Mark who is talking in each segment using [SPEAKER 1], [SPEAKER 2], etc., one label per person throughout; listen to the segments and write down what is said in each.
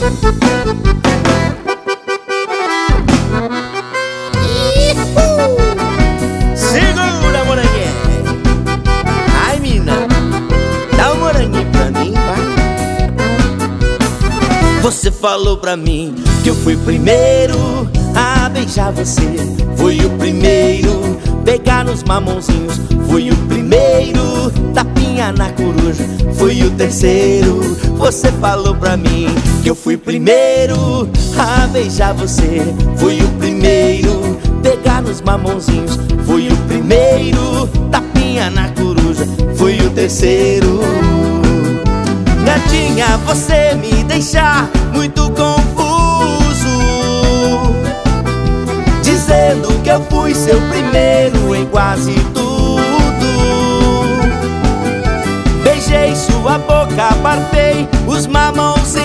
[SPEAKER 1] Segura, moranguinho. Ai, mina, dá um moranguinho pra mim, vai. Você falou pra mim que eu fui primeiro a beijar você. Fui o primeiro pegar nos mamãozinhos. Fui o primeiro tapinha na coruja. Fui o terceiro. Você falou pra mim que eu fui primeiro a beijar você. Fui o primeiro pegar nos mamãozinhos. Fui o primeiro tapinha na coruja. Fui o terceiro. Gatinha, você me deixa muito confuso, dizendo que eu fui seu primeiro em quase tudo. Beijei sua boca, parfei os mamãozinhos.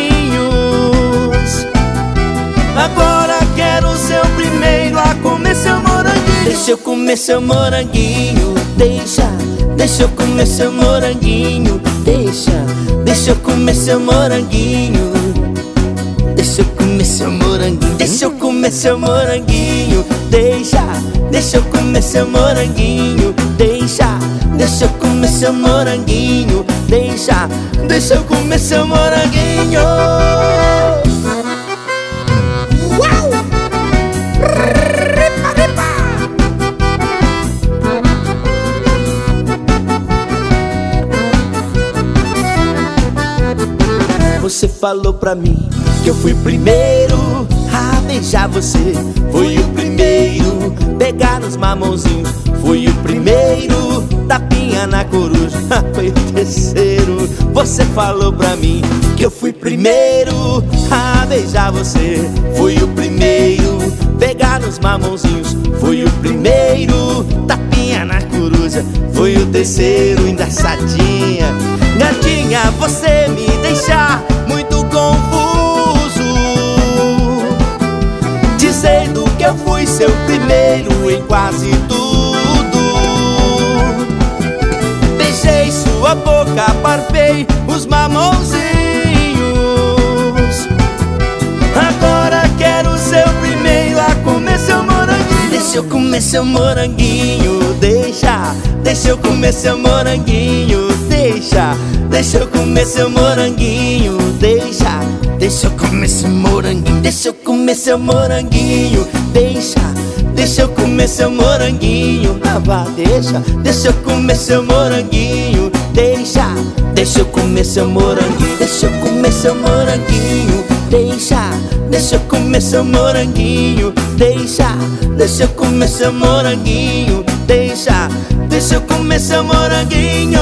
[SPEAKER 1] Agora quero ser o primeiro a comer seu moranguinho. Deixa eu comer seu moranguinho. Deixa eu comer seu moranguinho. Deixa eu comer seu moranguinho. Deixa eu comer seu moranguinho. Deixa eu comer seu moranguinho. Deixa eu comer seu moranguinho. Deixa eu comer seu moranguinho. Deixa eu comer seu moranguinho. Uau! Você falou pra mim que eu fui primeiro a beijar você. Fui o primeiro pegar nos mamãozinhos. Fui o primeiro tapinha na coruja. Foi o terceiro. Você falou pra mim que eu fui primeiro a beijar você. Fui o primeiro pegar nos mamãozinhos. Fui o primeiro tapinha na coruja. Fui o terceiro, engraçadinha. Gatinha, você me deixa muito confuso, dizendo que eu fui seu primeiro em quase tudo. Beijei sua boca, parfei os mamãozinhos. Agora quero ser o primeiro a comer seu moranguinho. Deixa eu comer seu moranguinho. Deixa eu comer seu moranguinho. Deixa eu comer seu moranguinho. Deixa eu comer seu moranguinho. Deixa eu comer seu moranguinho. Deixa eu comer seu moranguinho. Ah, vá, deixa eu comer seu moranguinho. Deixa eu comer seu moranguinho. Deixa eu comer seu moranguinho. Deixa eu comer seu moranguinho. Deixa eu comer seu moranguinho. Deixa eu comer seu moranguinho.